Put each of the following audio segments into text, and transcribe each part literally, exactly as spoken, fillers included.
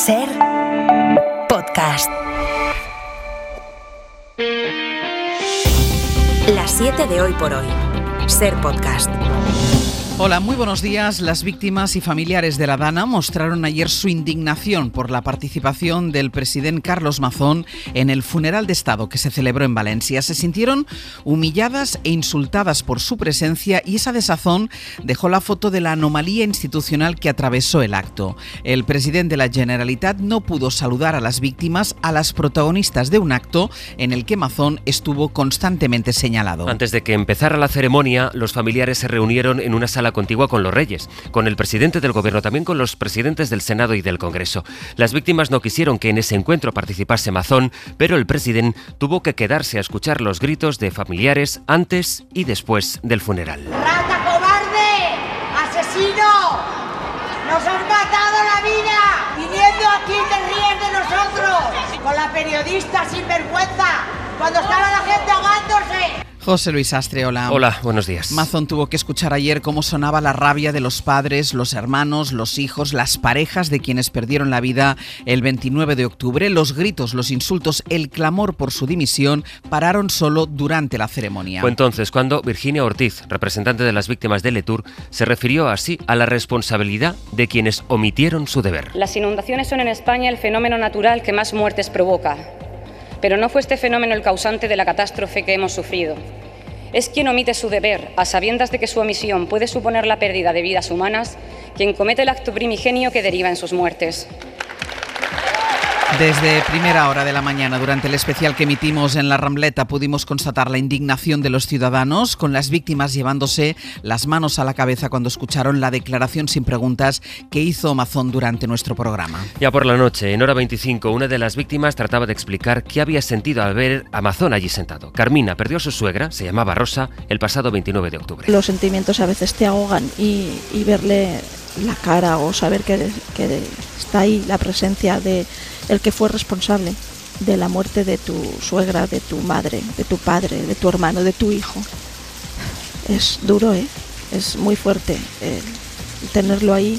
Ser Podcast. Las siete de hoy por hoy. Ser Podcast. Hola, muy buenos días. Las víctimas y familiares de la Dana mostraron ayer su indignación por la participación del presidente Carlos Mazón en el funeral de Estado que se celebró en Valencia. Se sintieron humilladas e insultadas por su presencia y esa desazón dejó la foto de la anomalía institucional que atravesó el acto. El presidente de la Generalitat no pudo saludar a las víctimas, a las protagonistas de un acto en el que Mazón estuvo constantemente señalado. Antes de que empezara la ceremonia, los familiares se reunieron en una sala contigua con los reyes, con el presidente del gobierno, también con los presidentes del Senado y del Congreso. Las víctimas no quisieron que en ese encuentro participase Mazón, pero el presidente tuvo que quedarse a escuchar los gritos de familiares antes y después del funeral. ¡Rata cobarde! ¡Asesino! ¡Nos has matado la vida! ¡Viniendo aquí te ríes de nosotros! Con la periodista sinvergüenza, cuando estaba la gente ahogándose. José Luis Astre, hola. Hola, buenos días. Mazón tuvo que escuchar ayer cómo sonaba la rabia de los padres, los hermanos, los hijos, las parejas de quienes perdieron la vida el veintinueve de octubre. Los gritos, los insultos, el clamor por su dimisión pararon solo durante la ceremonia. Fue entonces cuando Virginia Ortiz, representante de las víctimas de Letur, se refirió así a la responsabilidad de quienes omitieron su deber. Las inundaciones son en España el fenómeno natural que más muertes provoca. Pero no fue este fenómeno el causante de la catástrofe que hemos sufrido. Es quien omite su deber, a sabiendas de que su omisión puede suponer la pérdida de vidas humanas, quien comete el acto primigenio que deriva en sus muertes. Desde primera hora de la mañana, durante el especial que emitimos en la Rambleta, pudimos constatar la indignación de los ciudadanos, con las víctimas llevándose las manos a la cabeza cuando escucharon la declaración sin preguntas que hizo Mazón durante nuestro programa. Ya por la noche, en hora veinticinco, una de las víctimas trataba de explicar qué había sentido al ver a Mazón allí sentado. Carmina perdió a su suegra, se llamaba Rosa, el pasado veintinueve de octubre. Los sentimientos a veces te ahogan y, y verle la cara o saber que, que está ahí la presencia de el que fue responsable de la muerte de tu suegra, de tu madre, de tu padre, de tu hermano, de tu hijo. Es duro, ¿eh? Es muy fuerte eh, tenerlo ahí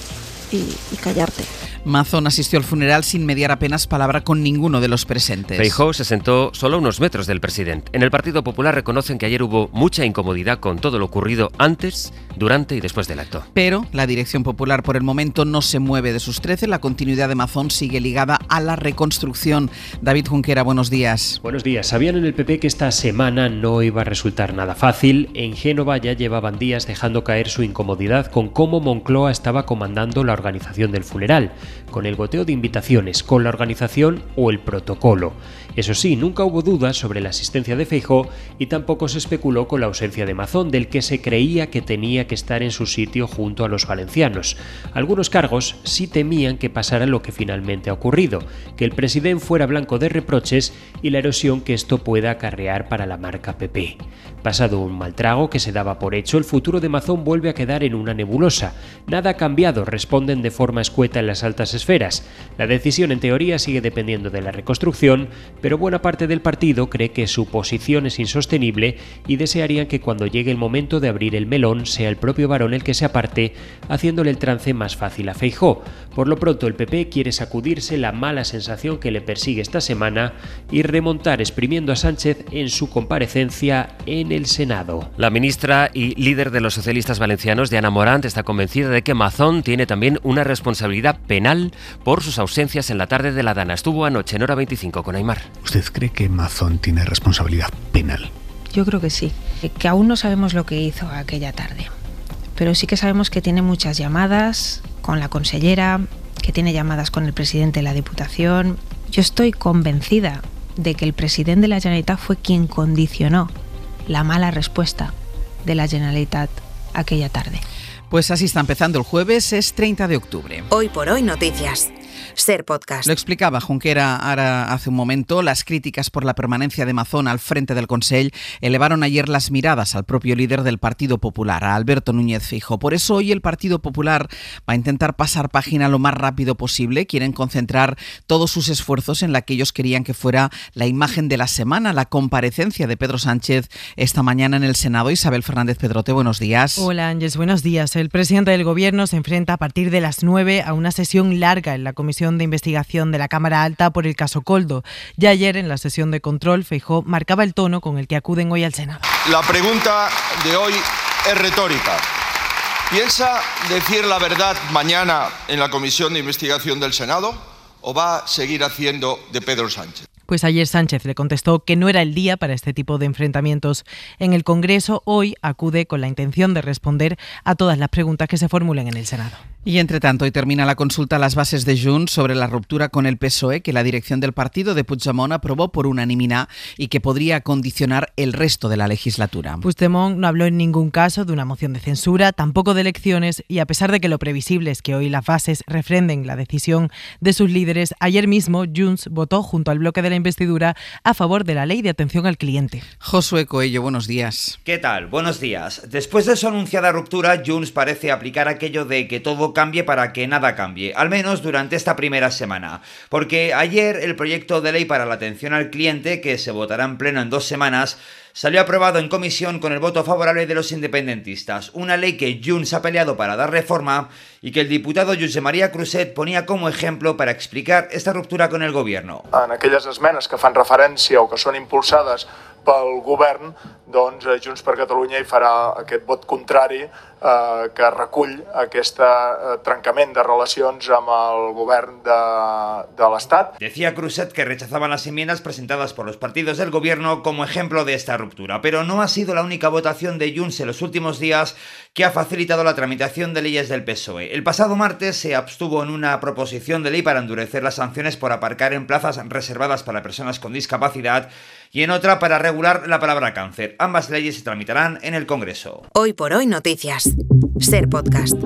y, y callarte. Mazón asistió al funeral sin mediar apenas palabra con ninguno de los presentes. Feijóo se sentó solo a unos metros del presidente. En el Partido Popular reconocen que ayer hubo mucha incomodidad con todo lo ocurrido antes, durante y después del acto. Pero la Dirección Popular por el momento no se mueve de sus trece. La continuidad de Mazón sigue ligada a la reconstrucción. David Junquera, buenos días. Buenos días. Sabían en el P P que esta semana no iba a resultar nada fácil. En Génova ya llevaban días dejando caer su incomodidad con cómo Moncloa estaba comandando la organización del funeral, con el goteo de invitaciones, con la organización o el protocolo. Eso sí, nunca hubo dudas sobre la asistencia de Feijóo y tampoco se especuló con la ausencia de Mazón, del que se creía que tenía que estar en su sitio junto a los valencianos. Algunos cargos sí temían que pasara lo que finalmente ha ocurrido, que el presidente fuera blanco de reproches y la erosión que esto pueda acarrear para la marca P P. Pasado un mal trago que se daba por hecho, el futuro de Mazón vuelve a quedar en una nebulosa. Nada ha cambiado, responden de forma escueta en las altas esferas. La decisión en teoría sigue dependiendo de la reconstrucción, pero buena parte del partido cree que su posición es insostenible y desearían que cuando llegue el momento de abrir el melón sea el propio Barón el que se aparte, haciéndole el trance más fácil a Feijóo. Por lo pronto el P P quiere sacudirse la mala sensación que le persigue esta semana y remontar exprimiendo a Sánchez en su comparecencia en el Senado. La ministra y líder de los socialistas valencianos, Diana Morant, está convencida de que Mazón tiene también una responsabilidad penal por sus ausencias en la tarde de la Dana. Estuvo anoche en hora veinticinco con Aymar. ¿Usted cree que Mazón tiene responsabilidad penal? Yo creo que sí, que aún no sabemos lo que hizo aquella tarde, pero sí que sabemos que tiene muchas llamadas con la consellera, que tiene llamadas con el presidente de la Diputación. Yo estoy convencida de que el presidente de la Generalitat fue quien condicionó la mala respuesta de la Generalitat aquella tarde. Pues así está empezando el jueves, es treinta de octubre. Hoy por hoy noticias. Ser Podcast. Lo explicaba Junquera ara hace un momento. Las críticas por la permanencia de Mazón al frente del Consell elevaron ayer las miradas al propio líder del Partido Popular, a Alberto Núñez Feijóo. Por eso hoy el Partido Popular va a intentar pasar página lo más rápido posible. Quieren concentrar todos sus esfuerzos en la que ellos querían que fuera la imagen de la semana, la comparecencia de Pedro Sánchez esta mañana en el Senado. Isabel Fernández Pedrote, buenos días. Hola Ángeles, buenos días. El presidente del Gobierno se enfrenta a partir de las nueve a una sesión larga en la Comisión comisión de investigación de la Cámara Alta por el caso Koldo. Ya ayer, en la sesión de control, Feijóo marcaba el tono con el que acuden hoy al Senado. La pregunta de hoy es retórica. ¿Piensa decir la verdad mañana en la comisión de investigación del Senado o va a seguir haciendo de Pedro Sánchez? Pues ayer Sánchez le contestó que no era el día para este tipo de enfrentamientos. En el Congreso hoy acude con la intención de responder a todas las preguntas que se formulen en el Senado. Y entre tanto, hoy termina la consulta a las bases de Junts sobre la ruptura con el P S O E que la dirección del partido de Puigdemont aprobó por unanimidad y que podría condicionar el resto de la legislatura. Puigdemont no habló en ningún caso de una moción de censura, tampoco de elecciones, y a pesar de que lo previsible es que hoy las bases refrenden la decisión de sus líderes, ayer mismo Junts votó junto al bloque de la investidura a favor de la ley de atención al cliente. Josué Coello, buenos días. ¿Qué tal? Buenos días. Después de su anunciada ruptura, Junts parece aplicar aquello de que todo cambie para que nada cambie, al menos durante esta primera semana. Porque ayer el proyecto de ley para la atención al cliente, que se votará en pleno en dos semanas, salió aprobado en comisión con el voto favorable de los independentistas. Una ley que Junts ha peleado para dar reforma y que el diputado Josep Maria Crusset ponía como ejemplo para explicar esta ruptura con el gobierno. En aquelles esmenes que fan referència o que són impulsades pel govern, doncs Junts per Catalunya hi farà aquest vot contrari eh, que recull aquest eh, trencament de relacions amb el govern de, de l'Estat. Decía Crusset que rechazaban las enmiendas presentadas por los partidos del gobierno como ejemplo de esta ruptura, pero no ha sido la única votación de Junts en los últimos días que ha facilitado la tramitación de leyes del P S O E. El pasado martes se abstuvo en una proposición de ley para endurecer las sanciones por aparcar en plazas reservadas para personas con discapacidad y en otra para regular la palabra cáncer. Ambas leyes se tramitarán en el Congreso. Hoy por hoy noticias. Ser podcast.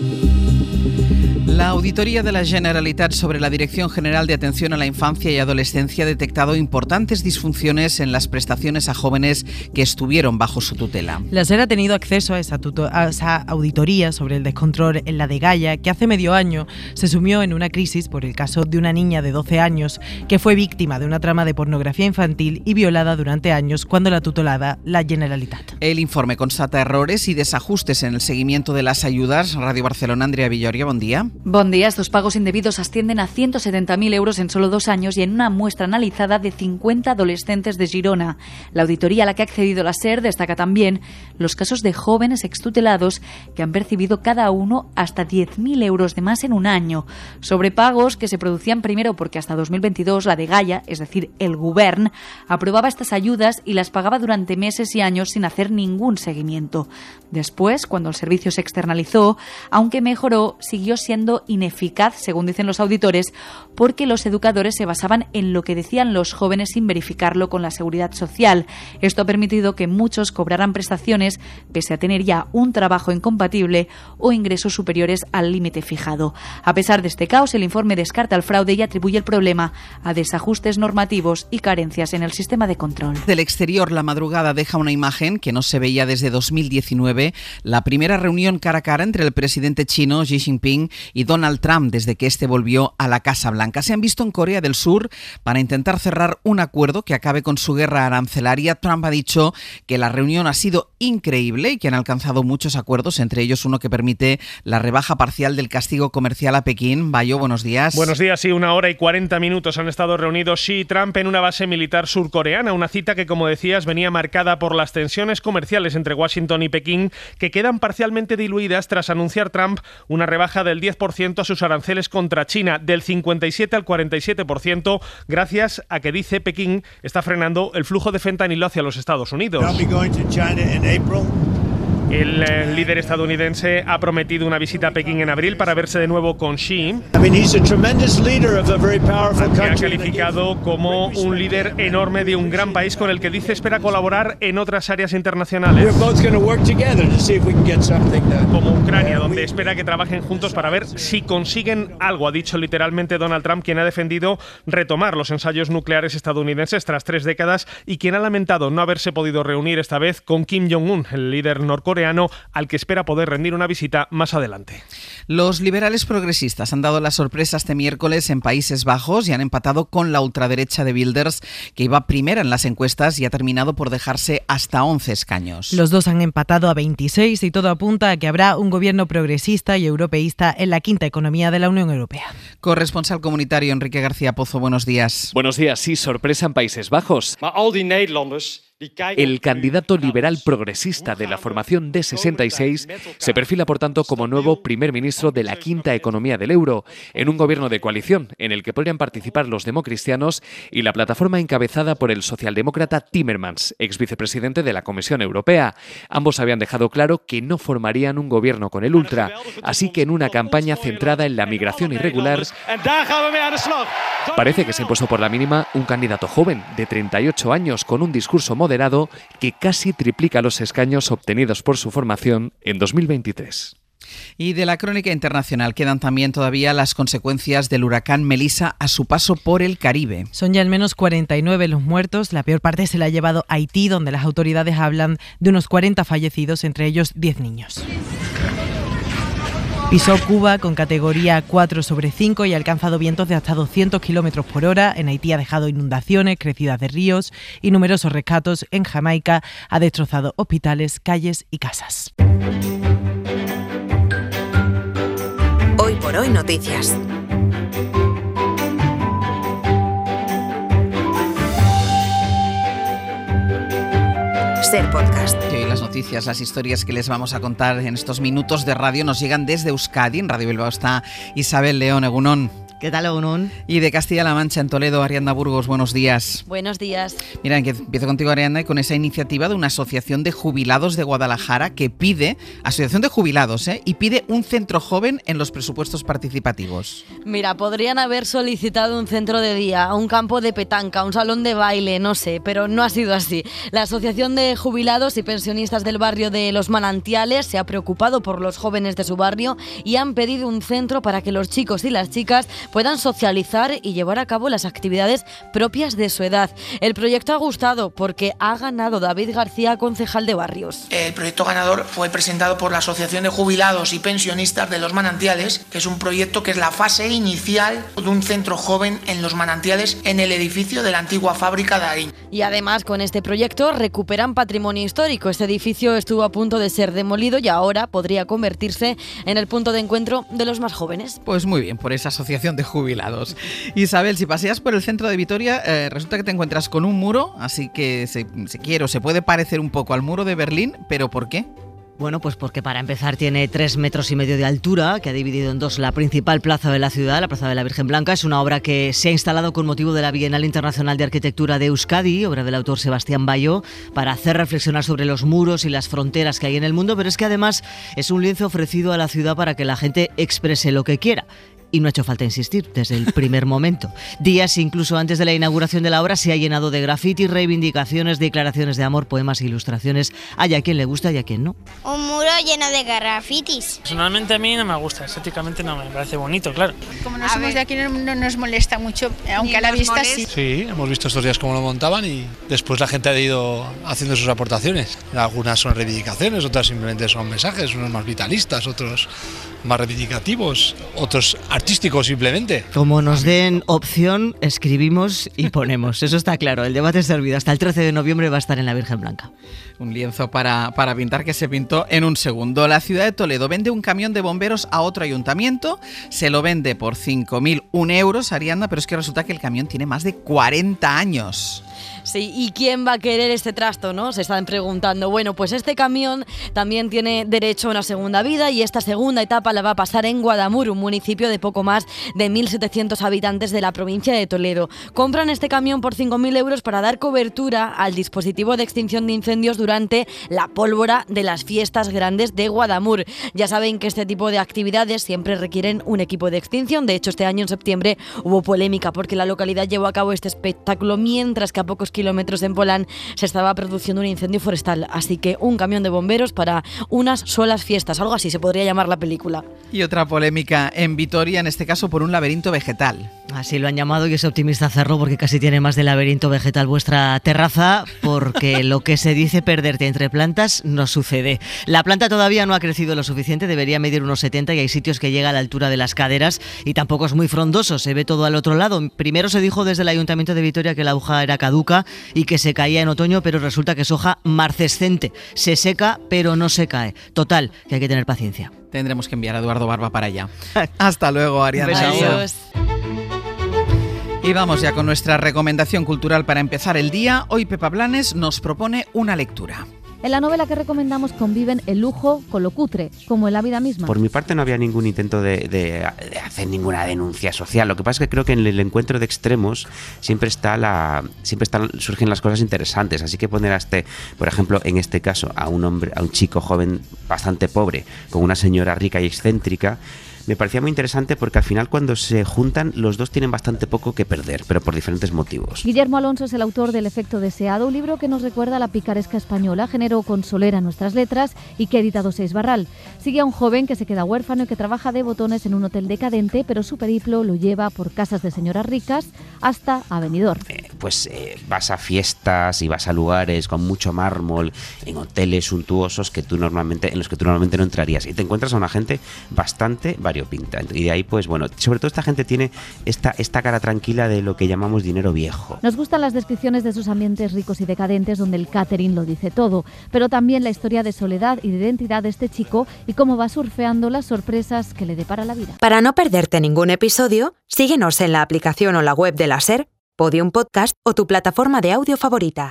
La Auditoría de la Generalitat sobre la Dirección General de Atención a la Infancia y Adolescencia ha detectado importantes disfunciones en las prestaciones a jóvenes que estuvieron bajo su tutela. La SER ha tenido acceso a esa, tuto- a esa auditoría sobre el descontrol en la Dgaia, que hace medio año se sumió en una crisis por el caso de una niña de doce años que fue víctima de una trama de pornografía infantil y violada durante años cuando la tutelaba la Generalitat. El informe constata errores y desajustes en el seguimiento de las ayudas. Radio Barcelona, Andrea Villoria, buen día. Bon día. Estos pagos indebidos ascienden a ciento setenta mil euros en solo dos años y en una muestra analizada de cincuenta adolescentes de Girona. La auditoría a la que ha accedido la SER destaca también los casos de jóvenes extutelados que han percibido cada uno hasta diez mil euros de más en un año. Sobrepagos que se producían primero porque hasta dos mil veintidós la Dgaia, es decir, el Govern, aprobaba estas ayudas y las pagaba durante meses y años sin hacer ningún seguimiento. Después, cuando el servicio se externalizó, aunque mejoró, siguió siendo ineficaz, según dicen los auditores, porque los educadores se basaban en lo que decían los jóvenes sin verificarlo con la Seguridad Social. Esto ha permitido que muchos cobraran prestaciones pese a tener ya un trabajo incompatible o ingresos superiores al límite fijado. A pesar de este caos, el informe descarta el fraude y atribuye el problema a desajustes normativos y carencias en el sistema de control. Del exterior, la madrugada deja una imagen que no se veía desde dos mil diecinueve, la primera reunión cara a cara entre el presidente chino Xi Jinping y Donald Trump desde que este volvió a la Casa Blanca. Se han visto en Corea del Sur para intentar cerrar un acuerdo que acabe con su guerra arancelaria. Trump ha dicho que la reunión ha sido increíble y que han alcanzado muchos acuerdos, entre ellos uno que permite la rebaja parcial del castigo comercial a Pekín. Bayo, buenos días. Buenos días, sí, una hora y cuarenta minutos han estado reunidos Xi y Trump en una base militar surcoreana, una cita que, como decías, venía marcada por las tensiones comerciales entre Washington y Pekín, que quedan parcialmente diluidas tras anunciar Trump una rebaja del diez por ciento a sus aranceles contra China, del cincuenta y siete al cuarenta y siete por ciento, gracias a que, dice, Pekín está frenando el flujo de fentanilo hacia los Estados Unidos. El eh, líder estadounidense ha prometido una visita a Pekín en abril para verse de nuevo con Xi. Que ha calificado como un líder enorme de un gran país con el que dice espera colaborar en otras áreas internacionales. Como Ucrania, donde espera que trabajen juntos para ver si consiguen algo, ha dicho literalmente Donald Trump, quien ha defendido retomar los ensayos nucleares estadounidenses tras tres décadas y quien ha lamentado no haberse podido reunir esta vez con Kim Jong-un, el líder norcoreano, surcoreano, al que espera poder rendir una visita más adelante. Los liberales progresistas han dado la sorpresa este miércoles en Países Bajos y han empatado con la ultraderecha de Wilders, que iba primera en las encuestas y ha terminado por dejarse hasta once escaños. Los dos han empatado a veintiséis y todo apunta a que habrá un gobierno progresista y europeísta en la quinta economía de la Unión Europea. Corresponsal comunitario Enrique García Pozo, buenos días. Buenos días, sí, sorpresa en Países Bajos. El candidato liberal progresista de la formación D sesenta y seis se perfila, por tanto, como nuevo primer ministro de la quinta economía del euro, en un gobierno de coalición en el que podrían participar los democristianos y la plataforma encabezada por el socialdemócrata Timmermans, ex vicepresidente de la Comisión Europea. Ambos habían dejado claro que no formarían un gobierno con el ultra, así que en una campaña centrada en la migración irregular, parece que se impuso por la mínima un candidato joven de treinta y ocho años con un discurso moderado que casi triplica los escaños obtenidos por su formación en dos mil veintitrés. Y de la crónica internacional quedan también todavía las consecuencias del huracán Melissa a su paso por el Caribe. Son ya al menos cuarenta y nueve los muertos. La peor parte se la ha llevado Haití, donde las autoridades hablan de unos cuarenta fallecidos, entre ellos diez niños. Pisó Cuba con categoría cuatro sobre cinco y ha alcanzado vientos de hasta doscientos kilómetros por hora. En Haití ha dejado inundaciones, crecidas de ríos y numerosos rescates. En Jamaica ha destrozado hospitales, calles y casas. Hoy por hoy noticias. Ser Podcast. Y hoy las noticias, las historias que les vamos a contar en estos minutos de radio nos llegan desde Euskadi. En Radio Bilbao está Isabel León, Egunon. ¿Qué tal, Egunon? Y de Castilla-La Mancha, en Toledo, Arianda Burgos, buenos días. Buenos días. Mira, empiezo contigo, Arianda, con esa iniciativa de una asociación de jubilados de Guadalajara que pide, asociación de jubilados, ¿eh? y pide un centro joven en los presupuestos participativos. Mira, podrían haber solicitado un centro de día, un campo de petanca, un salón de baile, no sé, pero no ha sido así. La Asociación de Jubilados y Pensionistas del barrio de Los Manantiales se ha preocupado por los jóvenes de su barrio y han pedido un centro para que los chicos y las chicas puedan socializar y llevar a cabo las actividades propias de su edad. El proyecto ha gustado porque ha ganado David García, concejal de Barrios. El proyecto ganador fue presentado por la Asociación de Jubilados y Pensionistas de Los Manantiales, que es un proyecto que es la fase inicial de un centro joven en Los Manantiales, en el edificio de la antigua fábrica de Arín. Y además, con este proyecto recuperan patrimonio histórico. Este edificio estuvo a punto de ser demolido y ahora podría convertirse en el punto de encuentro de los más jóvenes. Pues muy bien, por esa asociación de jubilados. Isabel, si paseas por el centro de Vitoria, eh, resulta que te encuentras con un muro, así que se, si quiero, se puede parecer un poco al muro de Berlín, ¿pero por qué? Bueno, pues porque para empezar tiene tres metros y medio de altura, que ha dividido en dos la principal plaza de la ciudad, la Plaza de la Virgen Blanca. Es una obra que se ha instalado con motivo de la Bienal Internacional de Arquitectura de Euskadi, obra del autor Sebastián Bayo, para hacer reflexionar sobre los muros y las fronteras que hay en el mundo, pero es que además es un lienzo ofrecido a la ciudad para que la gente exprese lo que quiera. Y no ha hecho falta insistir desde el primer momento. Días incluso antes de la inauguración de la obra se ha llenado de grafitis, reivindicaciones, declaraciones de amor, poemas e ilustraciones. Hay a quien le gusta y a quien no. Un muro lleno de grafitis. Personalmente a mí no me gusta, estéticamente no me parece bonito, claro. Como no somos de aquí no, no nos molesta mucho, aunque a la vista sí. Sí, hemos visto estos días cómo lo montaban y después la gente ha ido haciendo sus aportaciones. Algunas son reivindicaciones, otras simplemente son mensajes, unos más vitalistas, otros más reivindicativos, otros artísticos simplemente. Como nos den opción, escribimos y ponemos. Eso está claro, el debate es servido. Hasta el trece de noviembre va a estar en la Virgen Blanca. Un lienzo para, para pintar que se pintó en un segundo. La ciudad de Toledo vende un camión de bomberos a otro ayuntamiento, se lo vende por cinco mil un euros, Arianda, pero es que resulta que el camión tiene más de cuarenta años. Sí, ¿y quién va a querer este trasto, no? Se están preguntando. Bueno, pues este camión también tiene derecho a una segunda vida y esta segunda etapa la va a pasar en Guadamur, un municipio de poco más de mil setecientos habitantes de la provincia de Toledo. Compran este camión por cinco mil euros para dar cobertura al dispositivo de extinción de incendios durante la pólvora de las fiestas grandes de Guadamur. Ya saben que este tipo de actividades siempre requieren un equipo de extinción. De hecho, este año en septiembre hubo polémica porque la localidad llevó a cabo este espectáculo mientras que a pocos kilómetros en Polán se estaba produciendo un incendio forestal. Así que un camión de bomberos para unas solas fiestas, algo así se podría llamar la película. Y otra polémica en Vitoria, en este caso por un laberinto vegetal. Así lo han llamado y es optimista hacerlo porque casi tiene más de laberinto vegetal vuestra terraza, porque lo que se dice perderte entre plantas no sucede. La planta todavía no ha crecido lo suficiente, debería medir unos setenta y hay sitios que llega a la altura de las caderas y tampoco es muy frondoso, se ve todo al otro lado. Primero se dijo desde el Ayuntamiento de Vitoria que la hoja era caduca y que se caía en otoño, pero resulta que es hoja marcescente. Se seca, pero no se cae. Total, que hay que tener paciencia. Tendremos que enviar a Eduardo Barba para allá. Hasta luego, Ariadna. Adiós. Y vamos ya con nuestra recomendación cultural para empezar el día. Hoy Pepa Blanes nos propone una lectura. En la novela que recomendamos conviven el lujo con lo cutre, como en la vida misma. Por mi parte no había ningún intento de, de, de hacer ninguna denuncia social. Lo que pasa es que creo que en el encuentro de extremos siempre está la, siempre están, surgen las cosas interesantes. Así que poner a este, por ejemplo, en este caso, a un hombre, a un chico joven bastante pobre, con una señora rica y excéntrica, me parecía muy interesante porque al final cuando se juntan los dos tienen bastante poco que perder, pero por diferentes motivos. Guillermo Alonso es el autor del Efecto Deseado, un libro que nos recuerda a la picaresca española, género consolera en nuestras letras y que ha editado Seis Barral. Sigue a un joven que se queda huérfano y que trabaja de botones en un hotel decadente, pero su periplo lo lleva por casas de señoras ricas hasta a Benidorm. Eh, pues eh, vas a fiestas y vas a lugares con mucho mármol, en hoteles suntuosos que tú normalmente, en los que tú normalmente no entrarías y te encuentras a una gente bastante variopinta. Y de ahí, pues bueno, sobre todo esta gente tiene esta, esta cara tranquila de lo que llamamos dinero viejo. Nos gustan las descripciones de esos ambientes ricos y decadentes donde el catering lo dice todo, pero también la historia de soledad y de identidad de este chico y cómo va surfeando las sorpresas que le depara la vida. Para no perderte ningún episodio, síguenos en la aplicación o la web de la SER, Podium Podcast o tu plataforma de audio favorita.